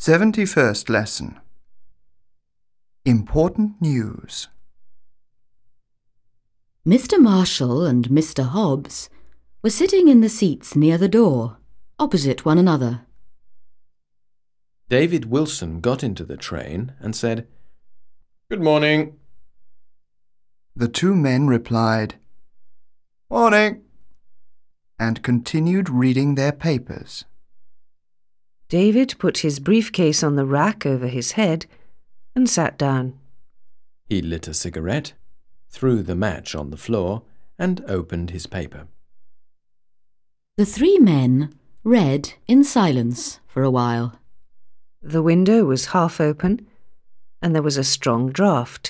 71st lesson. Important news. Mr. Marshall and Mr. Hobbs were sitting in the seats near the door, opposite one another. David Wilson got into the train and said, "Good morning." The two men replied, "Morning," and continued reading their papers. David put his briefcase on the rack over his head and sat down. He lit a cigarette, threw the match on the floor, and opened his paper. The three men read in silence for a while. The window was half open and there was a strong draught.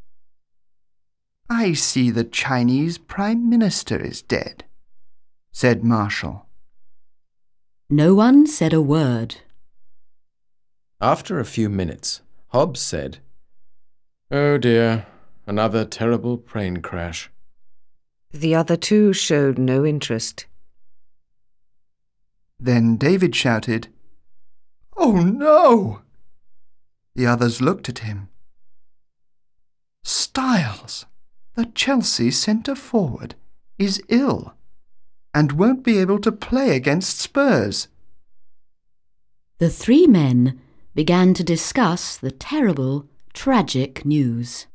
"I see the Chinese Prime Minister is dead," said Marshall. No one said a word. After a few minutes, Hobbs said, "Oh dear, another terrible plane crash." The other two showed no interest. Then David shouted, "Oh no!" The others looked at him. "Styles, the Chelsea centre-forward, is ill and won't be able to play against Spurs." The three men began to discuss the terrible, tragic news.